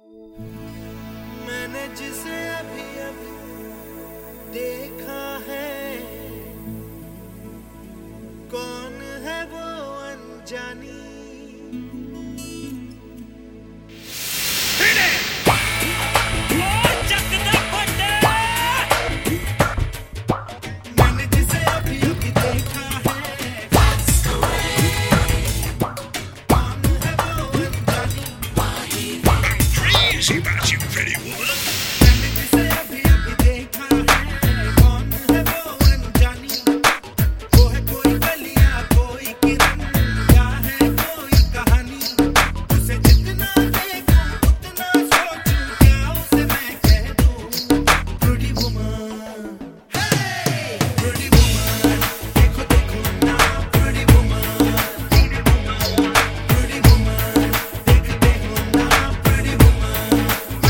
मैंने जिसे अभी अभी देखा है, कौन है वो अनजानी। मैंने जिसे अभी अभी देखा है, कौन है वो अनजानी। Crazy about you, pretty woman. मैंने जिसे अभी अभी देखा है, कौन है वो अनजानी। वो है कोई गलियां, कोई किरण, या है कोई कहानी। उसे जितना देखूं उतना सोचूं, क्या उसे मैं कह दूं। Pretty woman, hey, pretty woman, देखो देखो ना, pretty woman, pretty woman, देख देखो ना, pretty woman,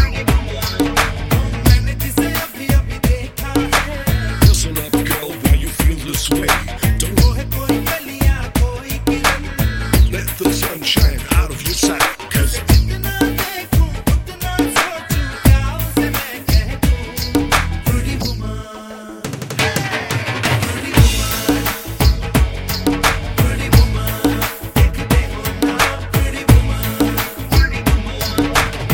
मैंने जिसे अभी अभी देखा है। Listen up, girl, why you feel this way. Don't वो है कोई गलियां, कोई किरण, let the sun shine out of your sight. 'Cause जितना देखूं उतना सोचूं, क्या उसे मैं कह दूं। Pretty woman, pretty woman, pretty woman, देख देखो ना, pretty woman, pretty woman।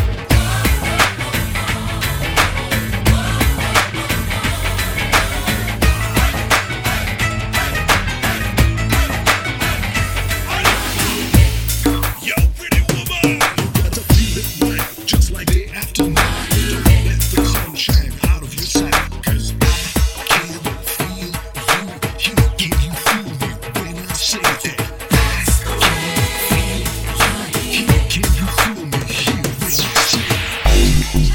yo, pretty woman, you gotta feel it right, just like the afternoon. Don't let the sun shine out of your sight. 'Cause I can feel you here. Can you feel me when I say that? I can feel you here. Can you feel me here when I say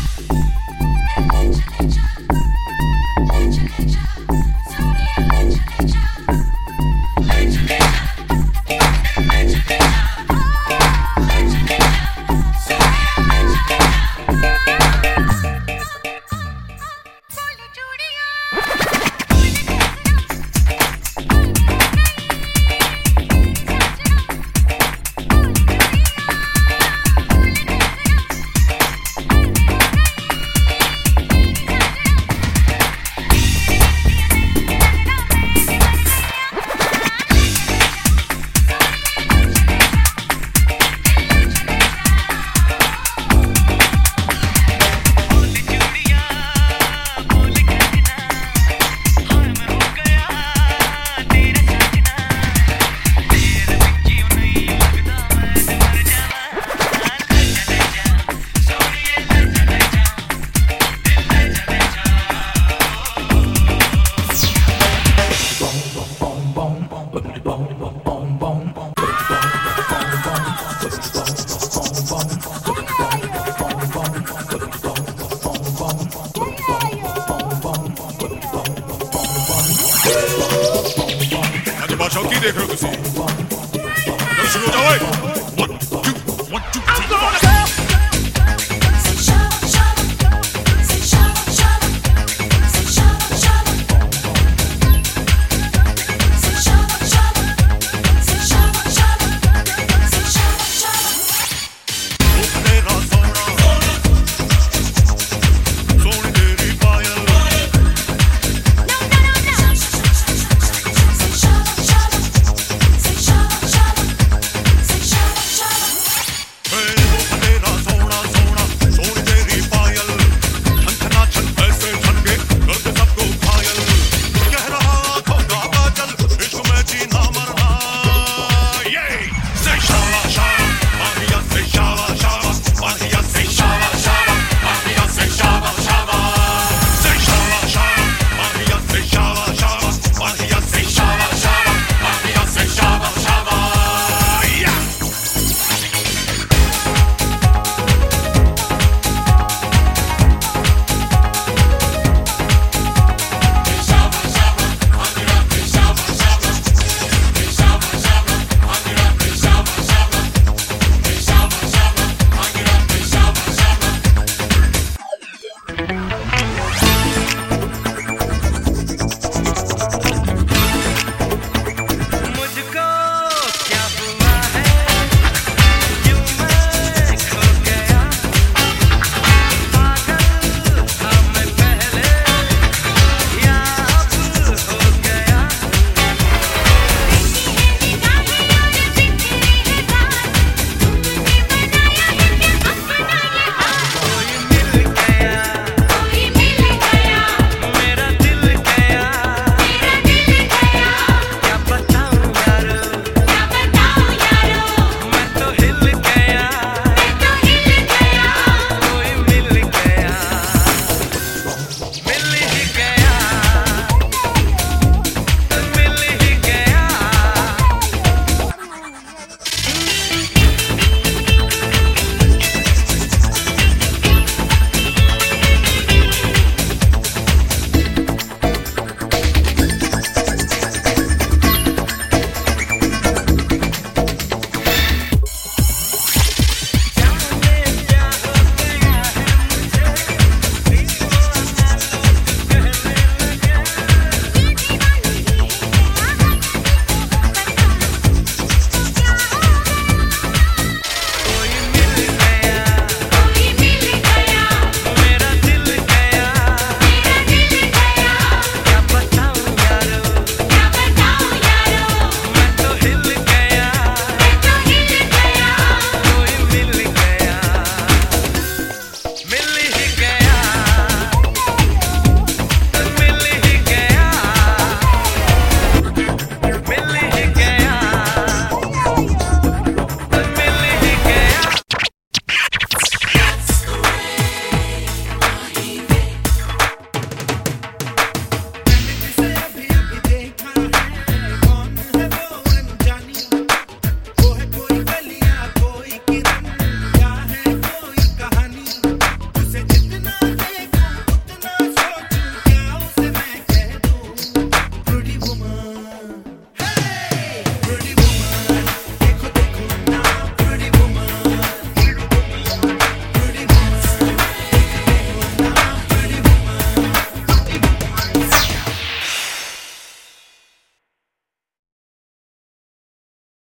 आज बादशाह की देख रहे हो तुसी? चलो शुरू हो जाओ। 1 2 1 2 3